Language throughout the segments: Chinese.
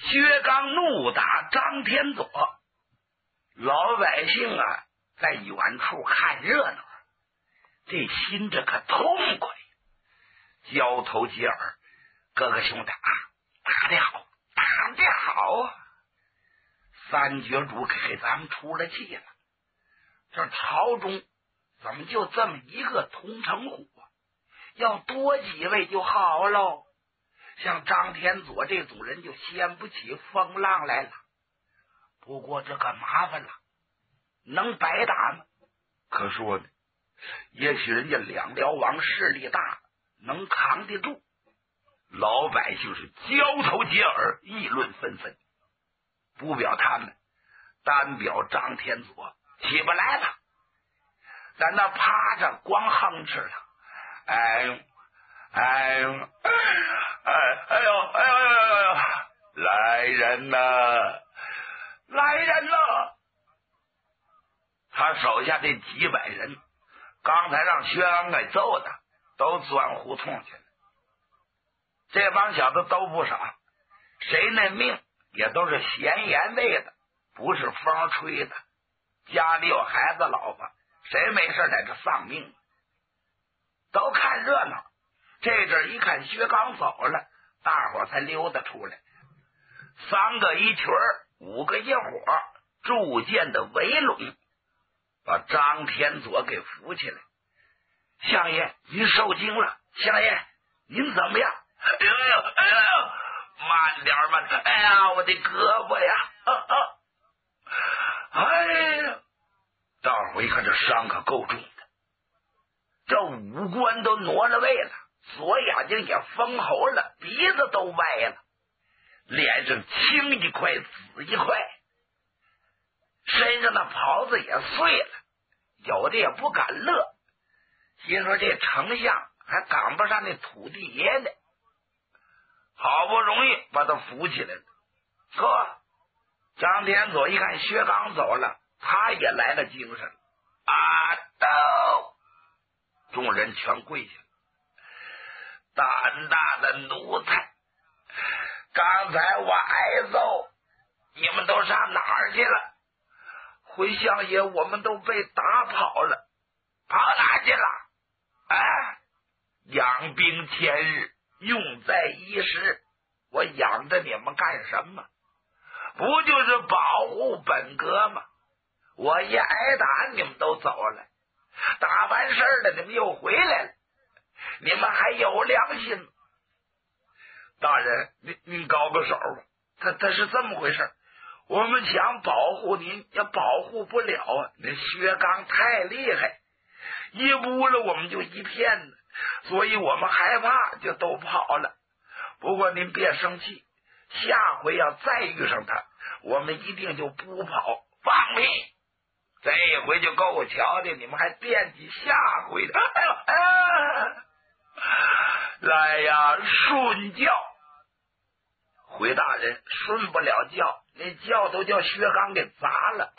薛刚怒打张天佐，老百姓啊在远处看热闹，这心这可痛快，交头接耳，哥哥兄弟啊，打得好，打得好啊！三绝主给咱们出了气了，这朝中怎么就这么一个通城虎啊？要多几位就好喽。像张天佐这种人就掀不起风浪来了。不过这可麻烦了，能白打吗？可说呢，也许人家两辽王势力大，能扛得住。老百姓是交头接耳，议论纷纷，不表他们，单表张天佐起不来了，在那趴着光哼哧了。哎呦，来人呐，来人呐！他手下这几百人，刚才让薛刚给揍的，都钻胡同去了。这帮小子都不傻，谁那命也都是闲言喂的，不是风吹的。家里有孩子老婆，谁没事在这丧命？都看热闹。这阵一看薛刚走了，大伙才溜达出来，三个一群，五个一伙，铸剑的围拢，把张天佐给扶起来。相爷，您受惊了。相爷，您怎么样？哎呦，慢点，慢点！哎呀，我的胳膊呀！哎呀，大伙一看这伤可够重的，这五官都挪了位了，左眼睛也封喉了，鼻子都歪了，脸上青一块紫一块，身上的袍子也碎了，有的也不敢乐，心说这丞相还赶不上那土地爷呢。好不容易把他扶起来了。哥，张天佐一看薛刚走了，他也来了精神了。都，众人全跪下了。胆大的奴才，刚才我挨揍，你们都上哪儿去了？回相爷，我们都被打跑了。跑哪去了？养兵千日，用在一时，我养着你们干什么？不就是保护本阁吗？我一挨打，你们都走了，打完事儿了，你们又回来了，你们还有良心？大人，您高个手吧，他是这么回事，我们想保护您也保护不了啊！那薛刚太厉害，一污了我们就一片呢，所以我们害怕就都跑了。不过您别生气，下回要再遇上他，我们一定就不跑。放屁！这一回就够瞧的，你们还惦记下回的？来呀，顺教！回大人，顺不了教，那教都叫薛刚给砸了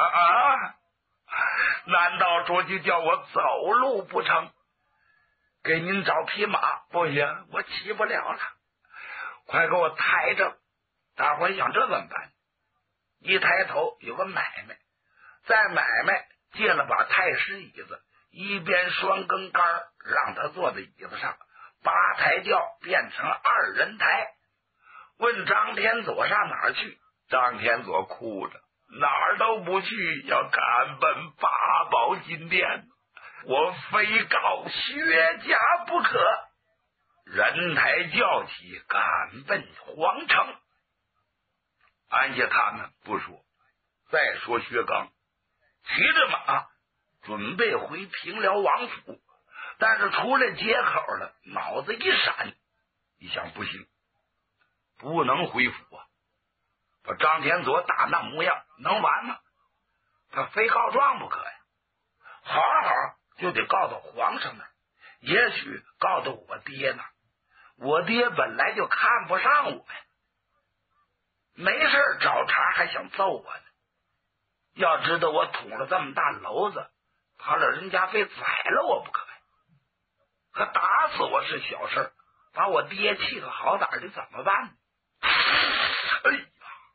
难道说就叫我走路不成？给您找匹马不行，我骑不了了，快给我抬着。大伙想这怎么办？一抬头有个买卖，在买卖借了把太师椅子，一边双更杆让他坐在椅子上，八抬轿变成二人抬。问张天佐上哪儿去？张天佐哭着，哪儿都不去，要赶奔八宝金殿，我非告薛家不可。人抬轿起，赶奔皇城。按下他们不说，再说薛刚骑着马准备回平辽王府，但是出了街口了，脑子一闪，一想不行，不能回府啊！把张天佐打那模样能完吗？他非告状不可呀！好就得告到皇上那儿，也许告到我爹那儿。我爹本来就看不上我呀，没事找茬还想揍我呢。要知道我捅了这么大篓子，他老人家非宰了我不可呀。可打死我是小事，把我爹气个好歹的怎么办呢？哎呀，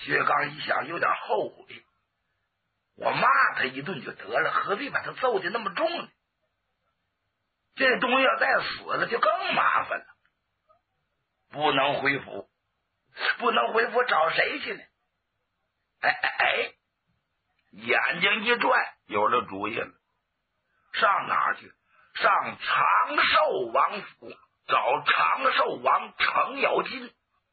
薛刚一想有点后悔，我骂他一顿就得了，何必把他揍的那么重呢？这东西要再死了就更麻烦了。不能回府，不能回府，找谁去呢？眼睛一转，有了主意了。上哪儿去？上长寿王府找长寿王程咬金。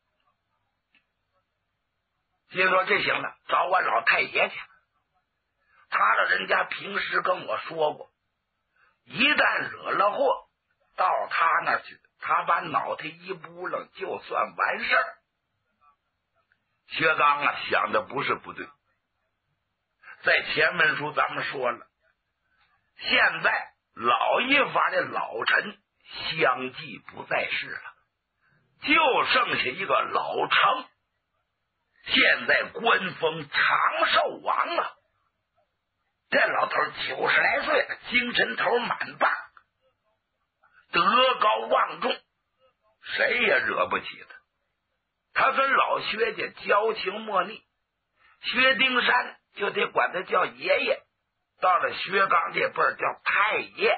心说这行了，找我老太爷去。他老人家平时跟我说过，一旦惹了祸，到他那去，他把脑袋一扑棱就算完事儿。薛刚啊，想的不是不对。在前文书咱们说了，现在老一法的老臣相继不在世了，就剩下一个老程，现在官封长寿王了。这老头90来岁了，精神头满棒，德高望重，谁也惹不起他。他跟老薛家交情莫逆，薛丁山就得管他叫爷爷，到了薛刚这辈儿叫太爷。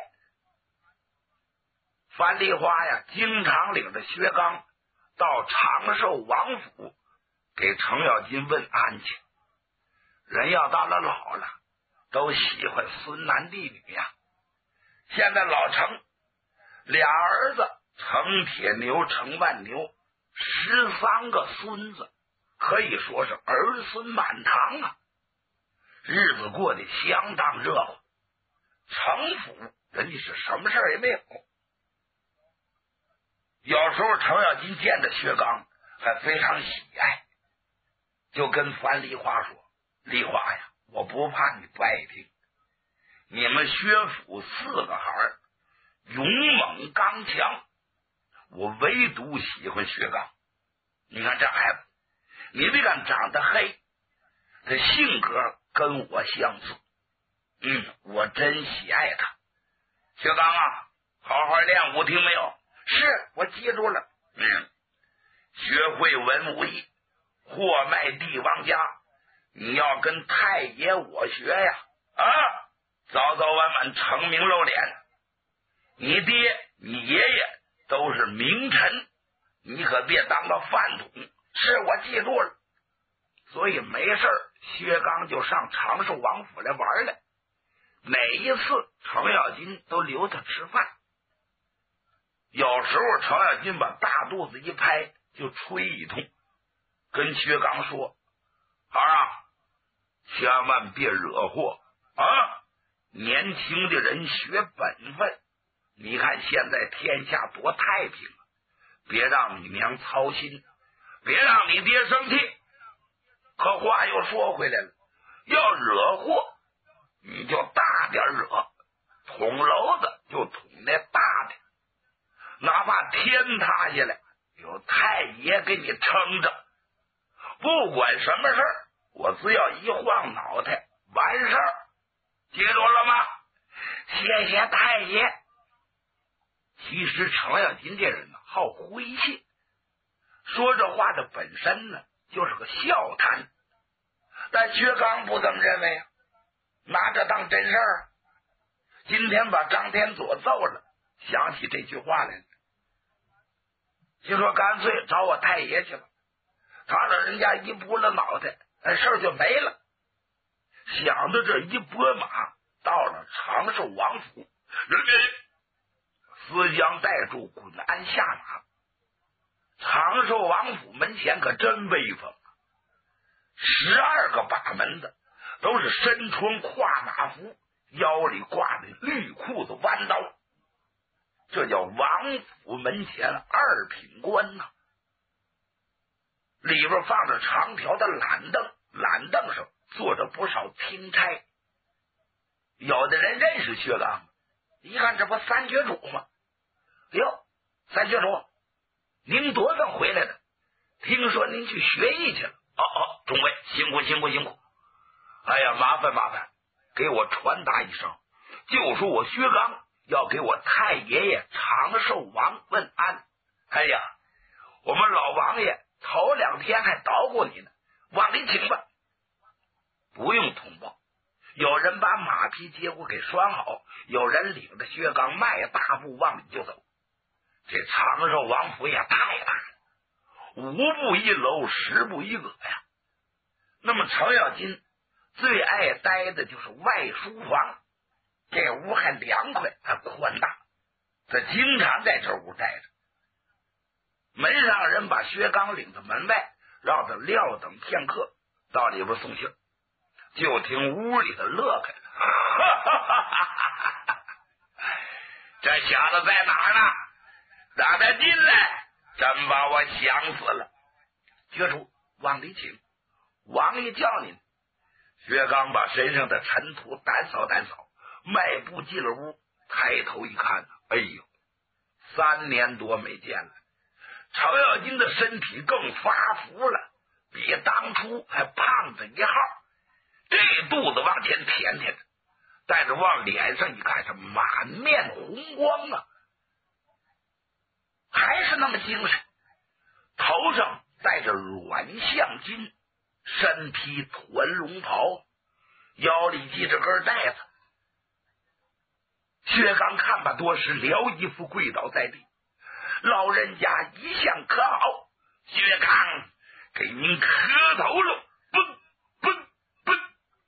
樊梨花呀，经常领着薛刚到长寿王府给程咬金问安去。人要到了老了，都喜欢孙男弟女呀。现在老程俩儿子程铁牛、程万牛，13个孙子，可以说是儿孙满堂啊，日子过得相当热乎。程府人家是什么事儿也没有。有时候程咬金见着薛刚还非常喜爱，就跟樊梨花说：“梨花呀，我不怕你不爱听，你们薛府4个孩儿勇猛刚强，我唯独喜欢薛刚。你看这孩子，你别看长得黑，他性格跟我相似，我真喜爱他。薛刚啊，好好练武，听没有？是，我记住了。学会文武艺，货卖帝王家，你要跟太爷我学呀！早早晚晚成名露脸。你爹你爷爷都是名臣，你可别当个饭桶。是，我记住了。所以没事薛刚就上长寿王府来玩来，每一次程咬金都留他吃饭。有时候程咬金把大肚子一拍，就吹一通，跟薛刚说：“孩儿啊，千万别惹祸啊！年轻的人学本分。你看现在天下多太平，别让你娘操心，别让你爹生气。可话又说回来了，要惹祸，你就大点惹，捅娄子就捅那大的，哪怕天塌下来，有太爷给你撑着。不管什么事儿，我只要一晃脑袋，完事儿。记住了吗？谢谢太爷。”其实程咬金这人呢，好诙谐，说这话的本身呢，就是个笑谈。但薛刚不这么认为啊，拿这当真事儿。今天把张天佐揍了，想起这句话来了，就说干脆找我太爷去了，他老人家一拨了脑袋，事儿就没了。想到这一拨马到了长寿王府，人思将带住滚鞍下马。长寿王府门前可真威风，12个把门的都是身穿跨马服，腰里挂着绿裤子弯刀，这叫王府门前2品官呐。里边放着长条的懒凳，懒凳上坐着不少钦差。有的人认识薛刚，一看这不三绝主吗？哟，三绝主，您多早回来的？听说您去学艺去了。众位辛苦。哎呀，麻烦，给我传达一声，就说我薛刚要给我太爷爷长寿王问安。哎呀，我们老王爷头2天还捣鼓你呢， 往里请吧。不用通报，有人把马匹结果给拴好，有人领着薛刚迈大步往里就走。这长寿王府也太大了，5步一楼，10步一阁呀。那么程咬金最爱待的就是外书房，这屋还凉快还宽大，他经常在这屋待着。门上人把薛刚领到门外，让他撂等片刻，到里边送信。就听屋里的乐开了，这小子在哪儿呢？让他进来，真把我想死了。薛主往里请，王爷叫您。薛刚把身上的尘土掸扫掸扫，迈步进了屋，抬头一看，哎呦，3年多没见了。程咬金的身体更发福了，比当初还胖着1号，这肚子往前舔舔着，但是往脸上一看是满面红光啊，还是那么精神。头上戴着软象巾，身披团龙袍，腰里系着根带子。薛刚看罢多时，撩衣服跪倒在地，老人家一向可好，薛刚给您磕头了，嘣嘣嘣。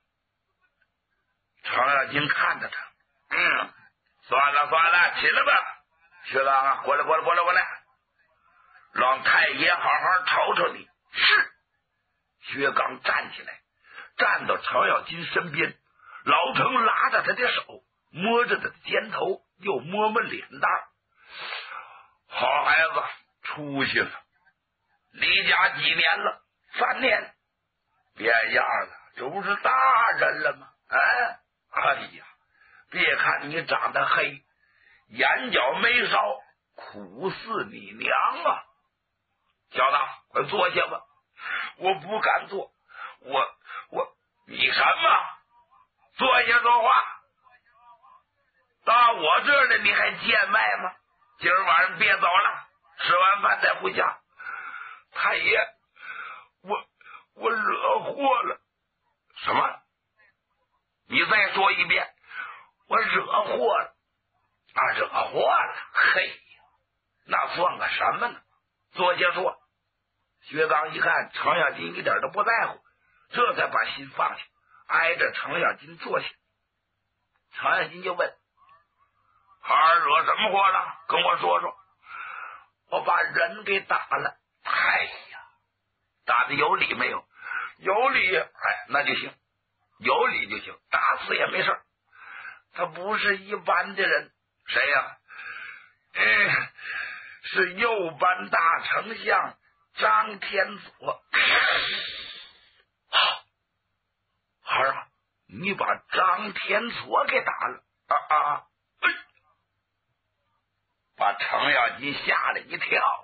程咬金看着他，算了，起来吧。薛刚啊，过来，让太爷好好瞅瞅你。是。薛刚站起来，站到程咬金身边，老程拉着他的手，摸着他的肩头，又摸摸脸蛋。好孩子，出息了，离家几年了？3年，变样了，这不是大人了吗？哎呀，别看你长得黑，眼角眉梢苦似你娘啊！小子，快坐下吧。我不敢坐，你什么？坐下说话。到我这儿来你还见外吗？今儿晚上别走了，吃完饭再回家。太爷，我惹祸了。什么？你再说一遍。我惹祸了。惹祸了？嘿呀，那算个什么呢？坐下说。薛刚一看程咬金一点都不在乎，这才把心放下，挨着程咬金坐下。程咬金就问：孩儿惹什么祸了？跟我说说。我把人给打了。哎呀，打的有理没有？有理。那就行，有理就行，打死也没事。他不是一般的人。谁呀？是右班大丞相张天佐。孩儿啊，你把张天佐给打了把程咬金吓了一跳，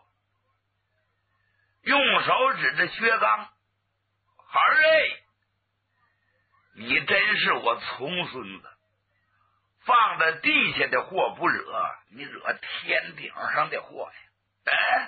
用手指着薛刚：孩儿你真是我重孙子，放在地下的祸不惹，你惹天顶上的祸呀！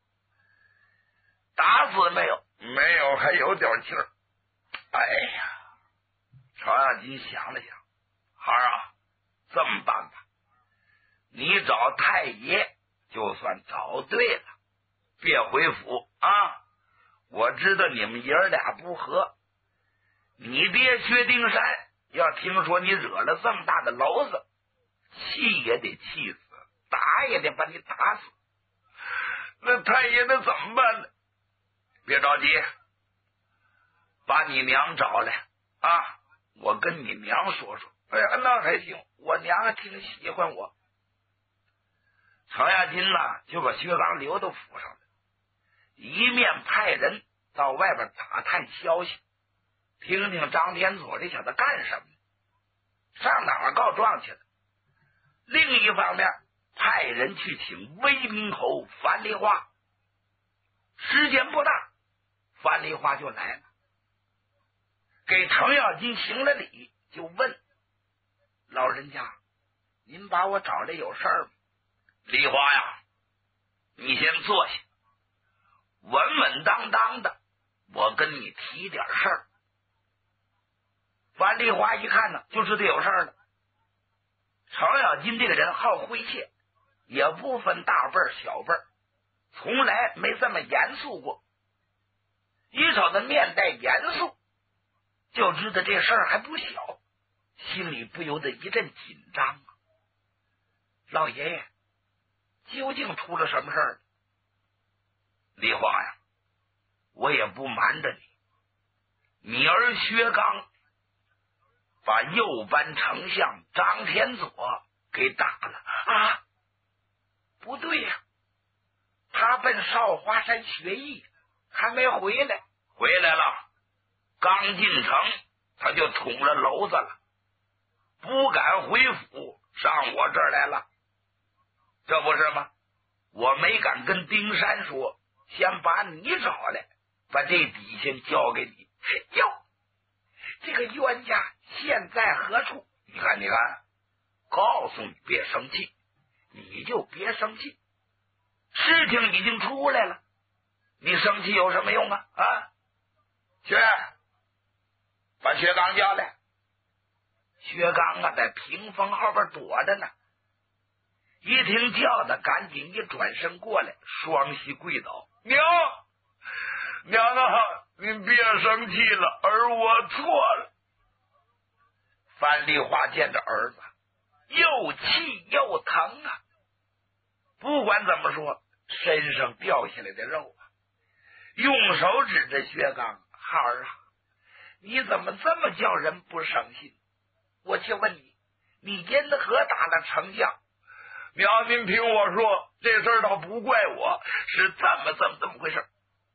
打死没有？没有，还有点气儿。哎呀，程咬金想了想，孩儿啊，这么办吧，你找太爷就算找对了，别回府啊！我知道你们爷儿俩不和，你爹薛丁山要听说你惹了这么大的娄子，气也得气死，打也得把你打死。那太爷那怎么办呢？别着急，把你娘找来啊！我跟你娘说说。哎呀，那还行，我娘还挺喜欢我。程咬金就把薛刚留到府上了，一面派人到外边打探消息，听听张天佐这小子干什么，上哪儿告状去了。另一方面，派人去请威名侯樊梨花。时间不大，樊梨花就来了，给程咬金行了礼，就问：老人家，您把我找来有事儿吗？梨花呀，你先坐下，稳稳当当的我跟你提点事儿。樊丽华一看呢，就知道有事儿了。程咬金这个人好诙谐，也不分大辈小辈，从来没这么严肃过。一瞅他面带严肃，就知道这事儿还不小，心里不由得一阵紧张啊。老爷爷，究竟出了什么事儿？李华呀，我也不瞒着你，你儿薛刚把右班丞相张天佐给打了啊！不对呀，他奔少华山学艺，还没回来。回来了，刚进城他就捅了娄子了，不敢回府，上我这儿来了。这不是吗？我没敢跟丁山说，先把你找来，把这底先交给你。哟，这个冤家现在何处？你看，告诉你别生气，你就别生气。事情已经出来了，你生气有什么用啊？啊，去把薛刚叫来。薛刚啊，在屏风后边躲着呢。一听叫的，赶紧一转身过来，双膝跪倒：“娘啊，您别生气了，儿我错了。”樊丽华见着儿子，又气又疼啊。不管怎么说，身上掉下来的肉啊，用手指着薛刚：“孩儿啊，你怎么这么叫人不省心？我就问你，你因何打了丞相？”“娘，您听我说，这事儿倒不怪我，是这么回事。”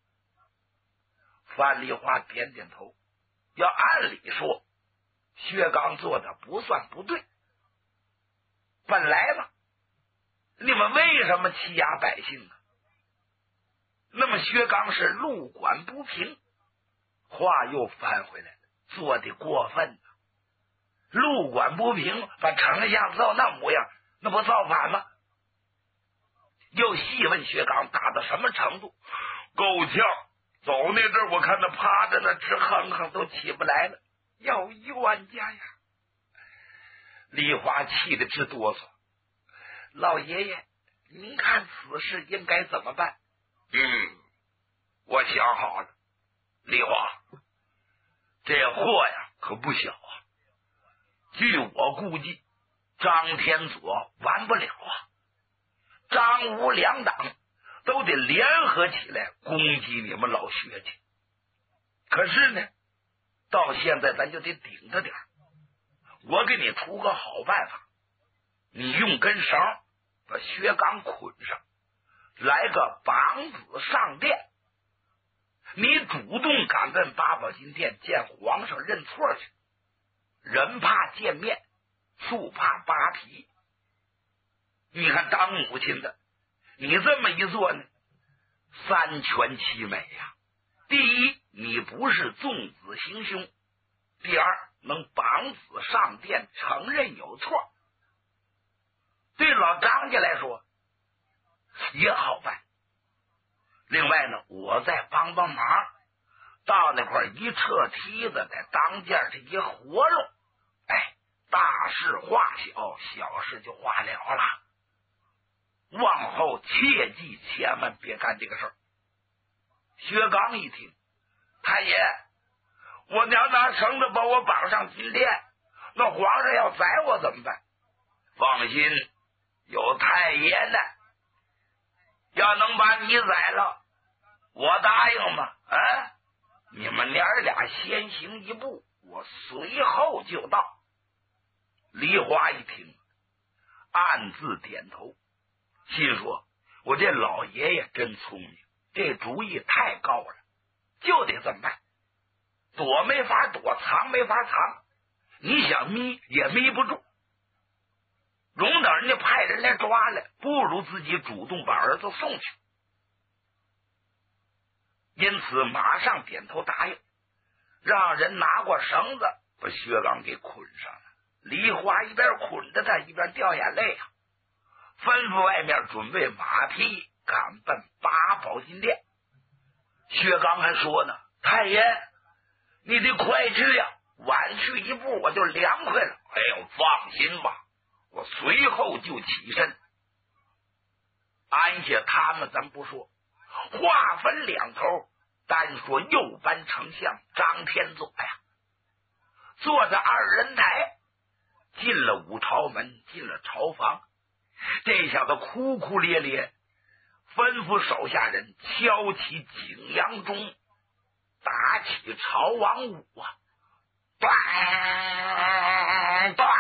樊丽华点点头，要按理说薛刚做的不算不对，本来嘛，你们为什么欺压百姓呢？那么薛刚是路管不平，话又翻回来了，做的过分了。路管不平，把丞相造那模样，那不造反吗？又细问薛刚打到什么程度？够呛，走那阵儿，我看他趴着那直哼哼都起不来了。要冤家呀！李华气得直哆嗦。老爷爷，您看此事应该怎么办？我想好了。李华，这祸呀可不小啊。据我估计，张天佐完不了啊，张吴两党都得联合起来攻击你们老薛家。可是呢，到现在咱就得顶着点。我给你出个好办法，你用根绳把薛刚捆上，来个绑子上殿，你主动赶奔八宝金殿见皇上认错去。人怕见面，树怕扒皮。你看当母亲的，你这么一做呢，三全其美呀。第一，你不是纵子行凶；第二，能绑子上殿，承认有错。对老张家来说也好办。另外呢，我再帮忙，到那块一撤梯子，在当间这一活络，大事化小，小事就化了了。往后切记千万别干这个事儿。薛刚一听，太爷，我娘拿绳子把我绑上金殿，那皇上要宰我怎么办？放心，有太爷呢，要能把你宰了，我答应吗？你们娘俩先行一步，我随后就到。梨花一听，暗自点头，心说我这老爷爷真聪明，这主意太高了，就得这么办。躲没法躲，藏没法藏，你想眯也眯不住。容等人家派人来抓来，不如自己主动把儿子送去。因此马上点头答应，让人拿过绳子把薛刚给捆上了。梨花一边捆着他，一边掉眼泪啊，吩咐外面准备马匹，赶奔八宝金殿。薛刚还说呢， 太爷，你得快去呀，晚去一步我就凉快了。哎呦，放心吧，我随后就起身。安下他们咱不说，话分两头，单说右班丞相张天佐呀，坐着二人台进了五朝门，进了朝房。这小子哭哭咧咧，吩咐手下人敲起景阳钟，打起朝王舞啊，断断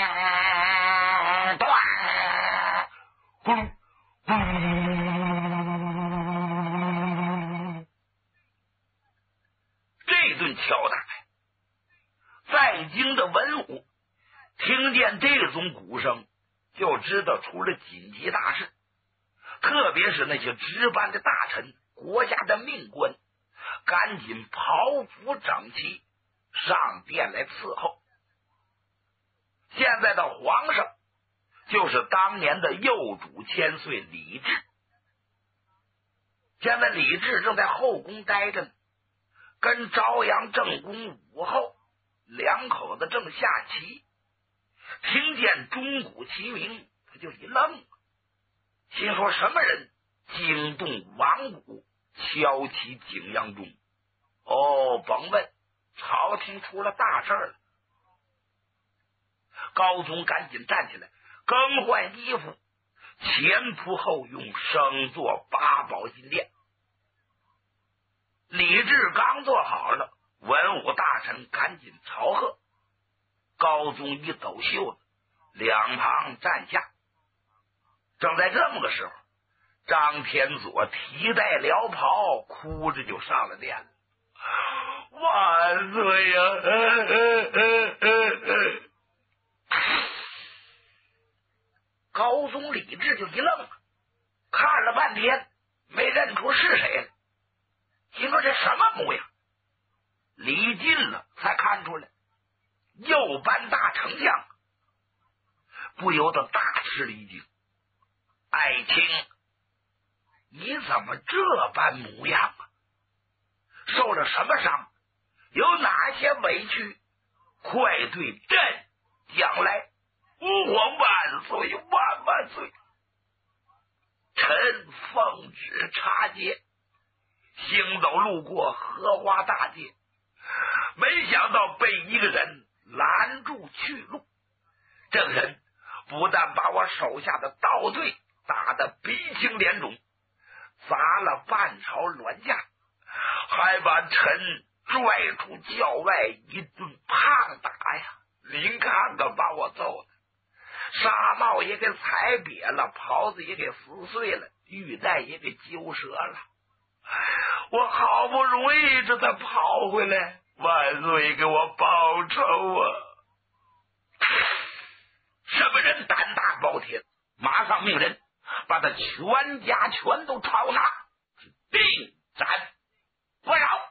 断，呼噜呼噜。这顿敲打，在京的文武听见这种鼓声，就知道出了紧急大事。特别是那些值班的大臣、国家的命官，赶紧袍服整齐，上殿来伺候。现在的皇上就是当年的右主千岁李治。现在李治正在后宫待着呢，跟朝阳正宫武后两口子正下棋，听见钟鼓齐鸣，他就一愣，心说什么人惊动王鼓，敲起景阳钟？哦，甭问，朝廷出了大事了。高宗赶紧站起来，更换衣服，前仆后拥，升坐八宝金殿。李治刚坐好了，文武大臣赶紧朝贺。高宗一抖袖子，两旁站下。正在这么个时候，张天佐提带辽袍，哭着就上了殿了。万岁呀！高宗李治就一愣，看了半天没认出是谁来，心说这什么模样？离近了才看出来，右班大丞相，不由得大吃了一惊。爱卿，你怎么这般模样啊？受了什么伤？有哪些委屈？快对朕讲来。吾皇万岁万万岁！臣奉旨查劫，行走路过荷花大街，没想到被一个人拦住去路。这个人不但把我手下的刀队打得鼻青脸肿，砸了半朝銮驾，还把臣拽出轿外一顿胖打呀！您看看，把我揍的纱帽也给踩瘪了，袍子也给撕碎了，玉带也给揪折了。我好不容易这才跑回来，万岁给我报仇啊！什么人胆大包天？马上命人把他全家全都抄拿，定斩不饶。